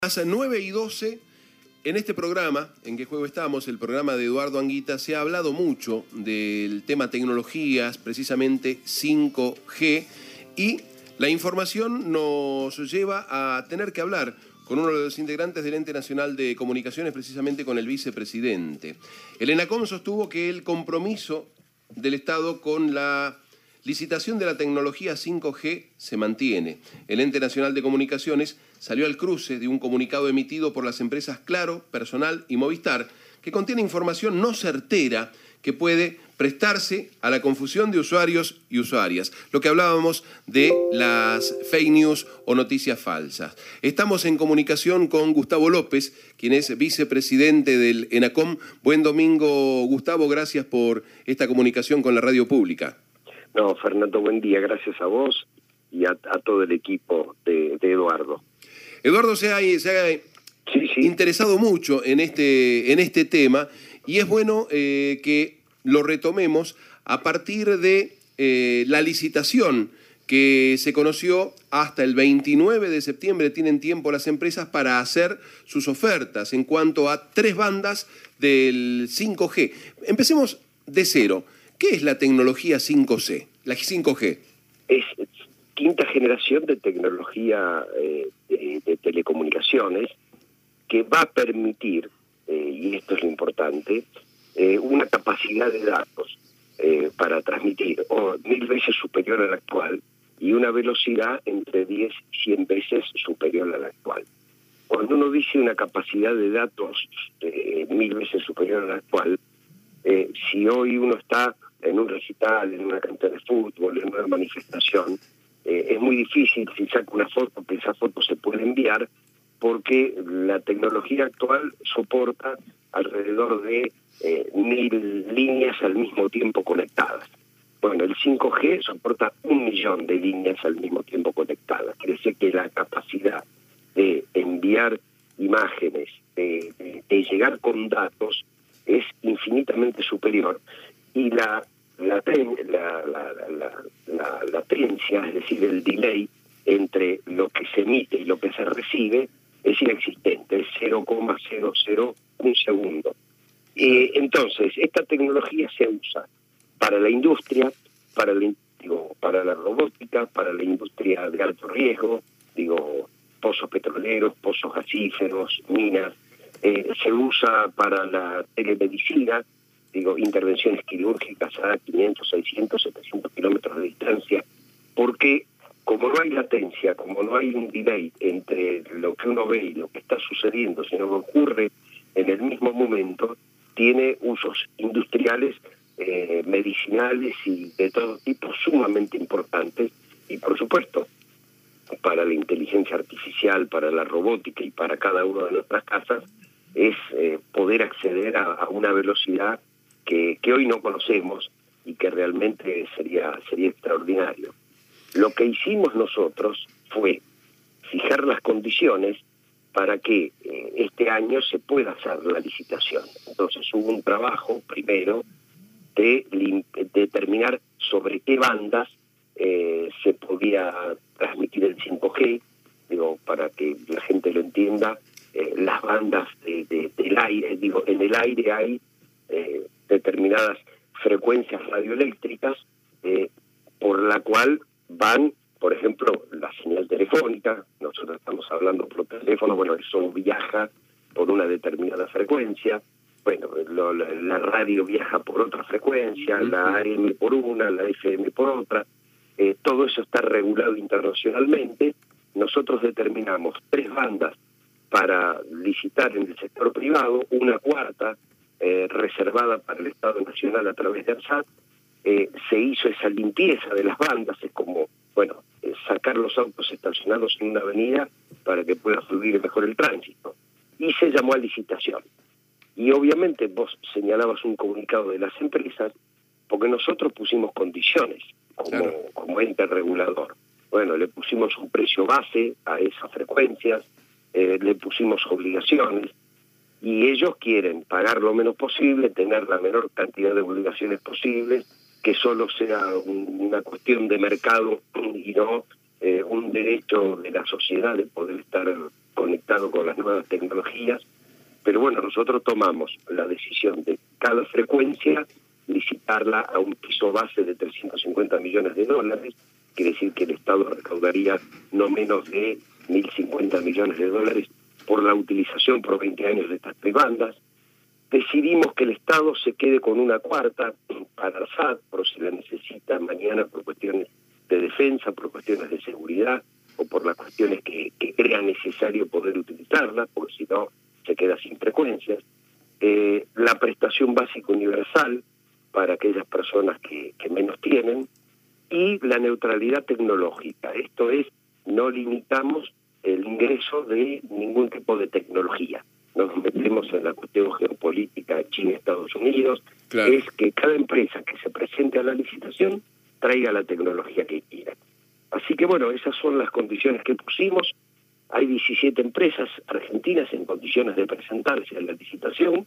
Las 9:12, en este programa, ¿En qué juego estamos?, el programa de Eduardo Anguita, se ha hablado mucho del tema tecnologías, precisamente 5G, y la información nos lleva a tener que hablar con uno de los integrantes del Ente Nacional de Comunicaciones, precisamente con el vicepresidente. El ENACOM sostuvo que el compromiso del Estado con la licitación de la tecnología 5G se mantiene. El Ente Nacional de Comunicaciones salió al cruce de un comunicado emitido por las empresas Claro, Personal y Movistar, que contiene información no certera que puede prestarse a la confusión de usuarios y usuarias. Lo que hablábamos de las fake news o noticias falsas. Estamos en comunicación con Gustavo López, quien es vicepresidente del ENACOM. Buen domingo, Gustavo. Gracias por esta comunicación con la radio pública. No, Fernando, buen día. Gracias a vos y a todo el equipo de Eduardo. Eduardo se ha interesado mucho en este tema, y es bueno que lo retomemos a partir de la licitación que se conoció hasta el 29 de septiembre. Tienen tiempo las empresas para hacer sus ofertas en cuanto a 3 bandas del 5G. Empecemos de cero. ¿Qué es la tecnología 5G? La 5G. Es quinta generación de tecnología de telecomunicaciones que va a permitir, y esto es lo importante, una capacidad de datos para transmitir 1000 veces superior a la actual y una velocidad entre 10 y 100 veces superior a la actual. Cuando uno dice una capacidad de datos 1000 veces superior a la actual, si hoy uno está en un recital, en una cancha de fútbol, en una manifestación, es muy difícil si saca una foto, que esa foto se puede enviar, porque la tecnología actual soporta alrededor de 1000 líneas al mismo tiempo conectadas. Bueno, el 5G soporta 1 millón de líneas al mismo tiempo conectadas. Quiere decir que la capacidad de enviar imágenes, de llegar con datos, es infinitamente superior. Y la latencia, es decir, el delay entre lo que se emite y lo que se recibe, es inexistente, es 0,001 segundo. Entonces, esta tecnología se usa para la industria, para la robótica, para la industria de alto riesgo, pozos petroleros, pozos gasíferos, minas. Se usa para la telemedicina, intervenciones quirúrgicas a 500, 600, 700 kilómetros de distancia, porque como no hay latencia, como no hay un delay entre lo que uno ve y lo que está sucediendo, sino que ocurre en el mismo momento, tiene usos industriales, medicinales y de todo tipo sumamente importantes, y por supuesto para la inteligencia artificial, para la robótica y para cada una de nuestras casas, es poder acceder a una velocidad que hoy no conocemos y que realmente sería extraordinario. Lo que hicimos nosotros fue fijar las condiciones para que este año se pueda hacer la licitación. Entonces hubo un trabajo primero de determinar sobre qué bandas se podía transmitir el 5G, para que la gente lo entienda. Las bandas del aire, en el aire hay determinadas frecuencias radioeléctricas por la cual van, por ejemplo, la señal telefónica. Nosotros estamos hablando por teléfono, bueno, eso viaja por una determinada frecuencia. Bueno, la radio viaja por otra frecuencia, la AM por una, la FM por otra. Todo eso está regulado internacionalmente. Nosotros determinamos 3 bandas para licitar en el sector privado, una cuarta reservada para el Estado Nacional a través de ARSAT. Se hizo esa limpieza de las bandas, es como, sacar los autos estacionados en una avenida para que pueda fluir mejor el tránsito. Y se llamó a licitación. Y obviamente vos señalabas un comunicado de las empresas, porque nosotros pusimos condiciones como ente regulador. Bueno, le pusimos un precio base a esas frecuencias, le pusimos obligaciones, y ellos quieren pagar lo menos posible, tener la menor cantidad de obligaciones posibles, que solo sea una cuestión de mercado y no un derecho de la sociedad de poder estar conectado con las nuevas tecnologías, pero bueno, nosotros tomamos la decisión de cada frecuencia licitarla a un piso base de 350 millones de dólares, quiere decir que el Estado recaudaría no menos de 1.050 millones de dólares por la utilización por 20 años de estas 3 bandas. Decidimos que el Estado se quede con una cuarta para el SAT, por si la necesita mañana por cuestiones de defensa, por cuestiones de seguridad o por las cuestiones que crea necesario poder utilizarla, porque si no se queda sin frecuencias. La prestación básica universal para aquellas personas que menos tienen, y la neutralidad tecnológica. Esto es, no limitamos el ingreso de ningún tipo de tecnología. No nos metemos en la cuestión geopolítica China-Estados Unidos. Claro. Es que cada empresa que se presente a la licitación traiga la tecnología que quiera. Así que bueno, esas son las condiciones que pusimos. Hay 17 empresas argentinas en condiciones de presentarse a la licitación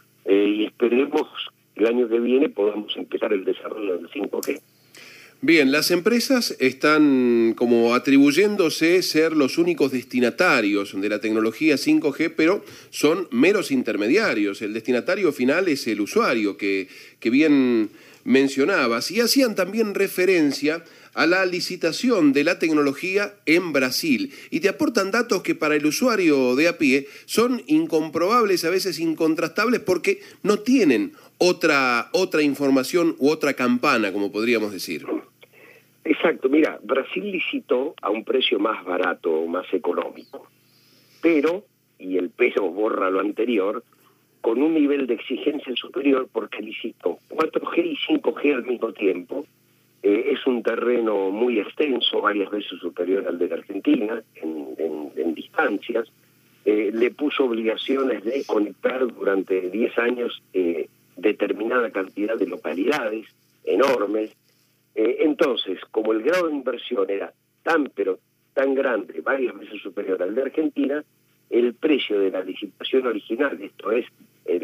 y esperemos que el año que viene podamos empezar el desarrollo del 5G. Bien, las empresas están como atribuyéndose ser los únicos destinatarios de la tecnología 5G, pero son meros intermediarios. El destinatario final es el usuario, que bien mencionabas. Y hacían también referencia a la licitación de la tecnología en Brasil. Y te aportan datos que para el usuario de a pie son incomprobables, a veces incontrastables, porque no tienen otra información u otra campana, como podríamos decir. Exacto, mira, Brasil licitó a un precio más barato, más económico, pero, y el pero borra lo anterior, con un nivel de exigencia superior porque licitó 4G y 5G al mismo tiempo. Es un terreno muy extenso, varias veces superior al de la Argentina, en distancias. Le puso obligaciones de conectar durante 10 años determinada cantidad de localidades enormes. Entonces, como el grado de inversión era tan grande, varias veces superior al de Argentina, el precio de la licitación original, esto es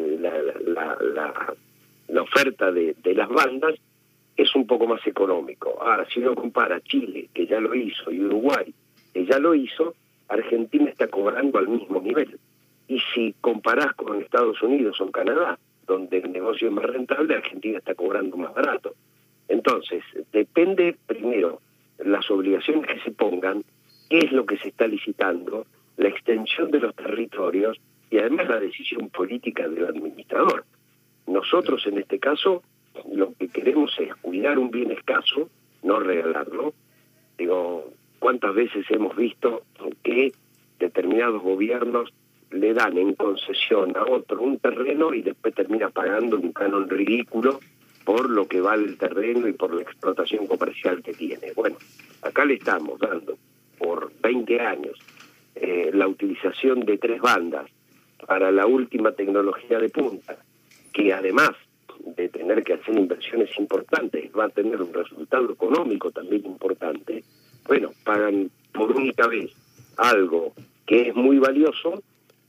la oferta de las bandas, es un poco más económico. Ahora, si uno compara Chile, que ya lo hizo, y Uruguay, que ya lo hizo, Argentina está cobrando al mismo nivel. Y si comparás con Estados Unidos o Canadá, donde el negocio es más rentable, Argentina está cobrando más barato. Entonces, depende primero las obligaciones que se pongan, qué es lo que se está licitando, la extensión de los territorios y además la decisión política del administrador. Nosotros en este caso lo que queremos es cuidar un bien escaso, no regalarlo. Digo, ¿cuántas veces hemos visto que determinados gobiernos le dan en concesión a otro un terreno y después termina pagando un canon ridículo por lo que vale el terreno y por la explotación comercial que tiene? Bueno, acá le estamos dando por 20 años la utilización de 3 bandas para la última tecnología de punta, que además de tener que hacer inversiones importantes, va a tener un resultado económico también importante. Bueno, pagan por única vez algo que es muy valioso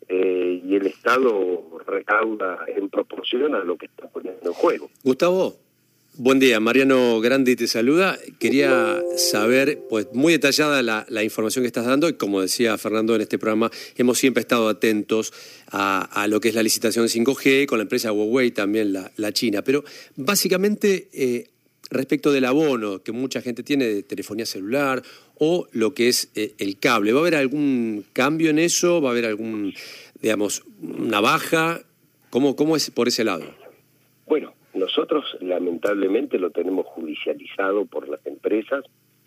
y el Estado recauda en proporción a lo que está poniendo en juego. Gustavo, buen día. Mariano Grandi te saluda. Quería saber, pues muy detallada la información que estás dando, y como decía Fernando en este programa, hemos siempre estado atentos a lo que es la licitación de 5G con la empresa Huawei, también la China. Pero básicamente, respecto del abono que mucha gente tiene de telefonía celular o lo que es el cable, ¿va a haber algún cambio en eso? ¿Va a haber algún, digamos, una baja? ¿Cómo es por ese lado? Bueno, nosotros lamentablemente lo tenemos judicializado por las empresas.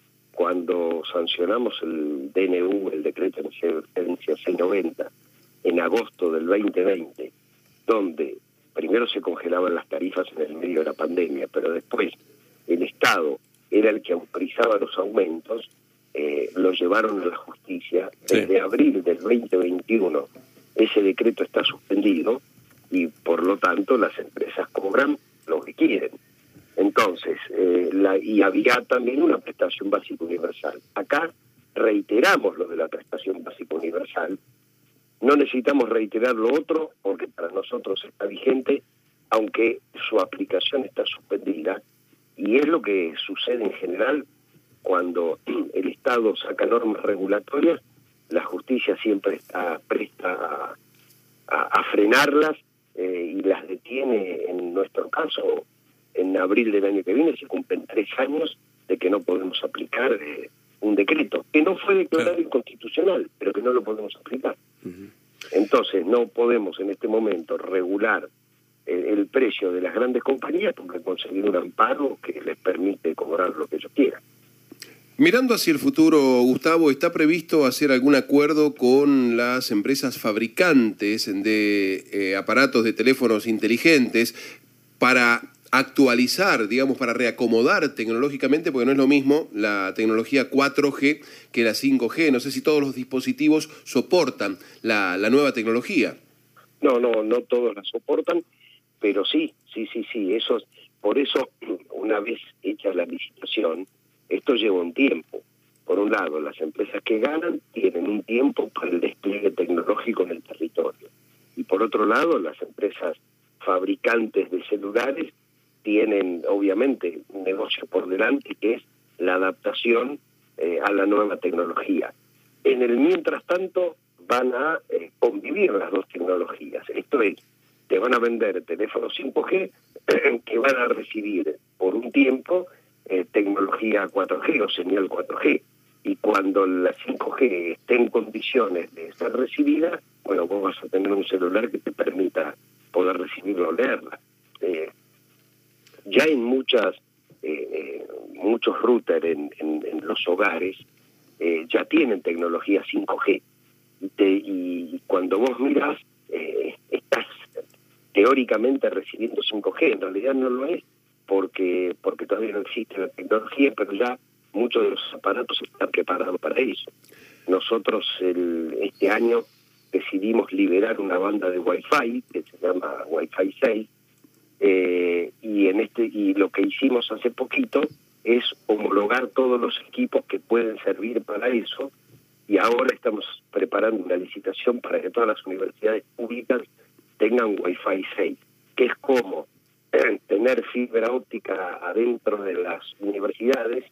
Cuando sancionamos el DNU, el decreto de emergencia 690, en agosto del 2020, donde primero se congelaban las tarifas en el medio de la pandemia, pero después el Estado era el que autorizaba los aumentos, lo llevaron a la justicia. Desde abril del 2021 ese decreto está suspendido y por lo tanto las empresas cobran lo que quieren. Entonces, y había también una prestación básica universal. Acá reiteramos lo de la prestación básica universal. No necesitamos reiterar lo otro porque para nosotros está vigente, aunque su aplicación está suspendida. Y es lo que sucede en general cuando el Estado saca normas regulatorias. la justicia siempre está presta a frenarlas y las detiene. En nuestro caso, en abril del año que viene se cumplen 3 años de que no podemos aplicar un decreto que no fue declarado inconstitucional, pero que no lo podemos aplicar. Entonces no podemos en este momento regular el precio de las grandes compañías porque han conseguido un amparo que les permite cobrar lo que ellos quieran. Mirando hacia el futuro, Gustavo, ¿está previsto hacer algún acuerdo con las empresas fabricantes de aparatos de teléfonos inteligentes para actualizar, digamos, para reacomodar tecnológicamente, porque no es lo mismo la tecnología 4G que la 5G? No sé si todos los dispositivos soportan la nueva tecnología. No todos la soportan, pero sí, por eso, una vez hecha la licitación, esto lleva un tiempo. Por un lado, las empresas que ganan tienen un tiempo para el despliegue tecnológico en el territorio. Y por otro lado, las empresas fabricantes de celulares tienen, obviamente, un negocio por delante que es la adaptación a la nueva tecnología. En el mientras tanto, van a convivir las dos tecnologías. Esto es, te van a vender teléfonos 5G que van a recibir por un tiempo tecnología 4G o señal 4G. Y cuando la 5G esté en condiciones de ser recibida, bueno, vos vas a tener un celular que te permita poder recibirla o leerla. Ya en muchos routers en los hogares ya tienen tecnología 5G. Y cuando vos mirás, estás teóricamente recibiendo 5G. En realidad no lo es porque todavía no existe la tecnología, pero ya muchos de los aparatos están preparados para eso. Nosotros este año decidimos liberar una banda de Wi-Fi que se llama Wi-Fi 6, y lo que hicimos hace poquito es homologar todos los equipos que pueden servir para eso, y ahora estamos preparando una licitación para que todas las universidades públicas tengan Wi-Fi 6, que es como tener fibra óptica adentro de las universidades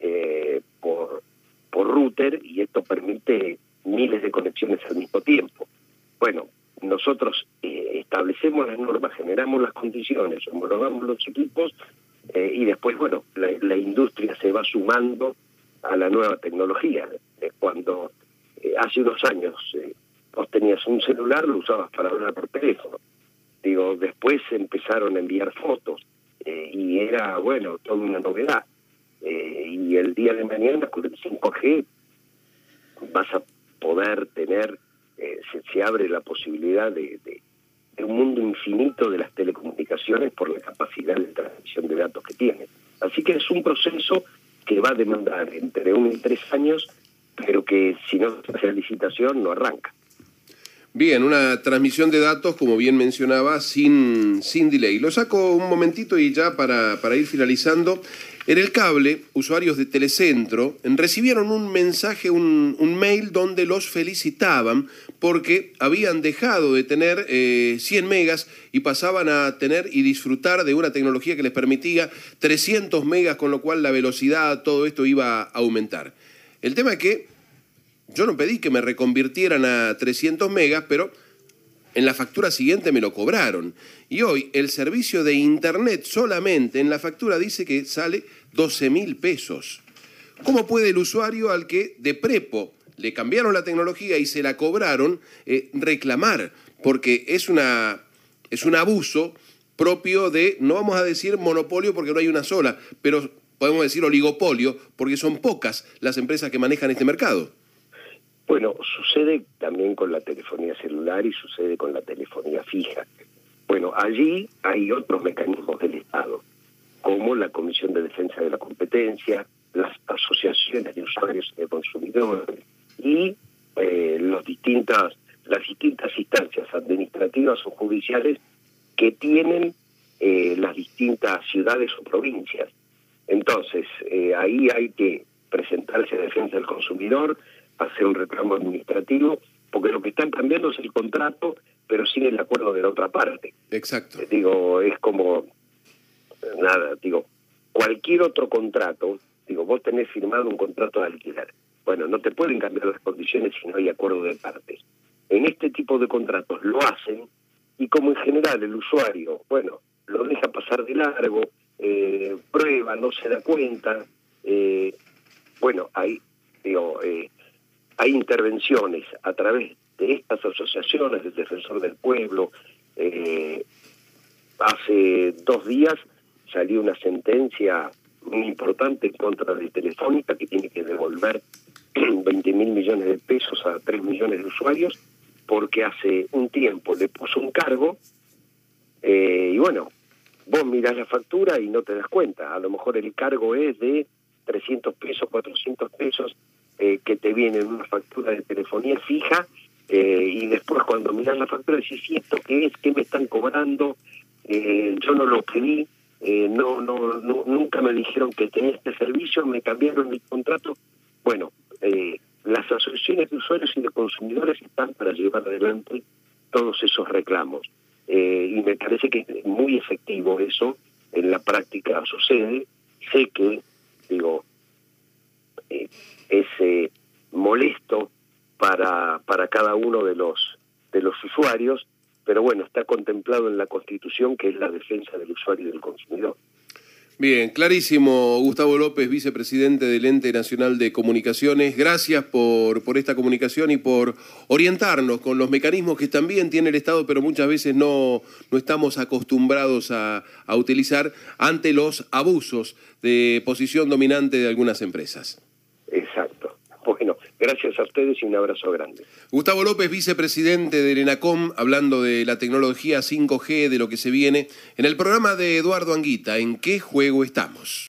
por router, y esto permite miles de conexiones al mismo tiempo. Bueno, nosotros establecemos las normas, generamos las condiciones, homologamos los equipos y después, bueno, la industria se va sumando a la nueva tecnología. Cuando hace unos años vos tenías un celular, lo usabas para hablar por teléfono. Después empezaron a enviar fotos y era, bueno, toda una novedad. Y el día de mañana con el 5G vas a poder tener, se abre la posibilidad de un mundo infinito de las telecomunicaciones por la capacidad de transmisión de datos que tiene. Así que es un proceso que va a demandar entre 1 y 3 años, pero que si no se hace licitación no arranca. Bien, una transmisión de datos, como bien mencionaba, sin delay. Lo saco un momentito y ya para ir finalizando. En el cable, usuarios de Telecentro recibieron un mensaje, un mail donde los felicitaban porque habían dejado de tener 100 megas y pasaban a tener y disfrutar de una tecnología que les permitía 300 megas, con lo cual la velocidad, todo esto iba a aumentar. El tema es que yo no pedí que me reconvirtieran a 300 megas, pero en la factura siguiente me lo cobraron. Y hoy el servicio de internet solamente en la factura dice que sale 12.000 pesos. ¿Cómo puede el usuario al que de prepo le cambiaron la tecnología y se la cobraron reclamar? Porque es un abuso propio de, no vamos a decir monopolio porque no hay una sola, pero podemos decir oligopolio porque son pocas las empresas que manejan este mercado. Bueno, sucede también con la telefonía celular y sucede con la telefonía fija. Bueno, allí hay otros mecanismos del Estado, como la Comisión de Defensa de la Competencia, las asociaciones de usuarios y de consumidores y las distintas instancias administrativas o judiciales que tienen las distintas ciudades o provincias. Entonces, ahí hay que presentarse a defensa del consumidor, hacer un reclamo administrativo, porque lo que están cambiando es el contrato, pero sin el acuerdo de la otra parte. Exacto. Es como, cualquier otro contrato, vos tenés firmado un contrato de alquiler, bueno, no te pueden cambiar las condiciones si no hay acuerdo de partes. En este tipo de contratos lo hacen, y como en general el usuario, bueno, lo deja pasar de largo, prueba, no se da cuenta, bueno, hay intervenciones a través de estas asociaciones del Defensor del Pueblo. Hace 2 días salió una sentencia muy importante en contra de Telefónica, que tiene que devolver 20.000 millones de pesos a 3 millones de usuarios, porque hace un tiempo le puso un cargo, y bueno, vos mirás la factura y no te das cuenta. A lo mejor el cargo es de 300 pesos, 400 pesos, que te viene en una factura de telefonía fija, y después cuando mirás la factura decís, ¿y esto qué es? ¿Qué me están cobrando? Yo no lo pedí, nunca me dijeron que tenía este servicio, me cambiaron mi contrato. Bueno, las asociaciones de usuarios y de consumidores están para llevar adelante todos esos reclamos. Y me parece que es muy efectivo eso, en la práctica sucede. Sé que, es molesto para cada uno de los usuarios, pero bueno, está contemplado en la Constitución, que es la defensa del usuario y del consumidor. Bien, clarísimo. Gustavo López, vicepresidente del Ente Nacional de Comunicaciones. Gracias por esta comunicación y por orientarnos con los mecanismos que también tiene el Estado, pero muchas veces no estamos acostumbrados a utilizar ante los abusos de posición dominante de algunas empresas. Exacto. Bueno, gracias a ustedes y un abrazo grande. Gustavo López, vicepresidente del ENACOM, hablando de la tecnología 5G, de lo que se viene, en el programa de Eduardo Anguita, ¿En qué juego estamos?